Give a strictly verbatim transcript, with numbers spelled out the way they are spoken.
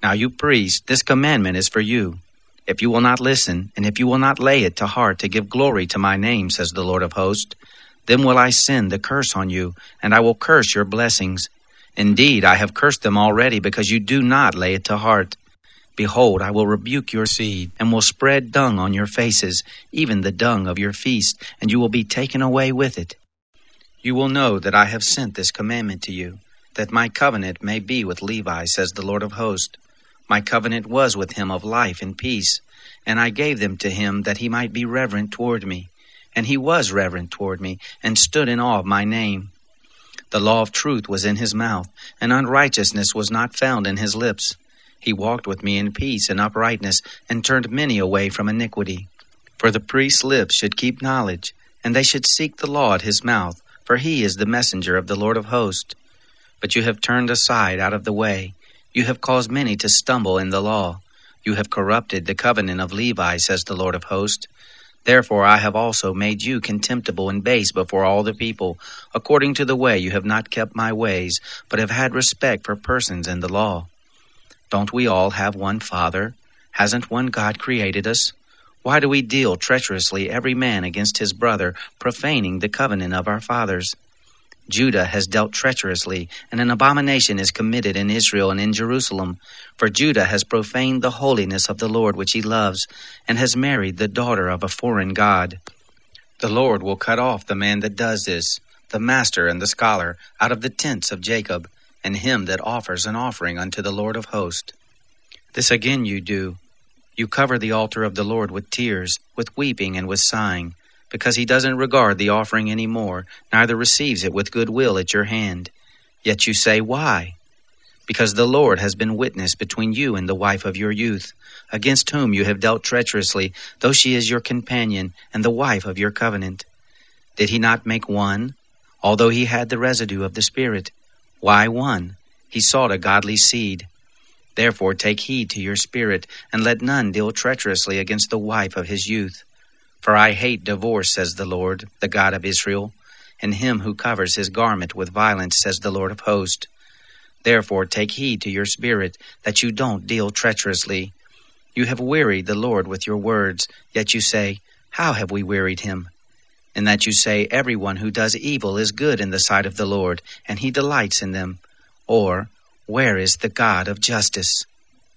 Now you priests, this commandment is for you. If you will not listen, and if you will not lay it to heart to give glory to my name, says the Lord of hosts, then will I send the curse on you, and I will curse your blessings. Indeed, I have cursed them already, because you do not lay it to heart. Behold, I will rebuke your seed, and will spread dung on your faces, even the dung of your feast, and you will be taken away with it. You will know that I have sent this commandment to you, that my covenant may be with Levi, says the Lord of hosts. My covenant was with him of life and peace, and I gave them to him that he might be reverent toward me. And he was reverent toward me, and stood in awe of my name. The law of truth was in his mouth, and unrighteousness was not found in his lips. He walked with me in peace and uprightness, and turned many away from iniquity. For the priest's lips should keep knowledge, and they should seek the law at his mouth, for he is the messenger of the Lord of hosts. But you have turned aside out of the way. You have caused many to stumble in the law. You have corrupted the covenant of Levi, says the Lord of hosts. Therefore I have also made you contemptible and base before all the people, according to the way you have not kept my ways, but have had respect for persons in the law. Don't we all have one Father? Hasn't one God created us? Why do we deal treacherously every man against his brother, profaning the covenant of our fathers? Judah has dealt treacherously, and an abomination is committed in Israel and in Jerusalem. For Judah has profaned the holiness of the Lord which he loves, and has married the daughter of a foreign god. The Lord will cut off the man that does this, the master and the scholar, out of the tents of Jacob, and him that offers an offering unto the Lord of hosts. This again you do. You cover the altar of the Lord with tears, with weeping and with sighing, because he doesn't regard the offering any more, neither receives it with good will at your hand. Yet you say, why? Because the Lord has been witness between you and the wife of your youth, against whom you have dealt treacherously, though she is your companion and the wife of your covenant. Did he not make one, although he had the residue of the Spirit? Why one? He sought a godly seed. Therefore take heed to your spirit, and let none deal treacherously against the wife of his youth. For I hate divorce, says the Lord, the God of Israel, and him who covers his garment with violence, says the Lord of hosts. Therefore take heed to your spirit, that you don't deal treacherously. You have wearied the Lord with your words, yet you say, how have we wearied him? And that you say, everyone who does evil is good in the sight of the Lord, and he delights in them. Or, where is the God of justice?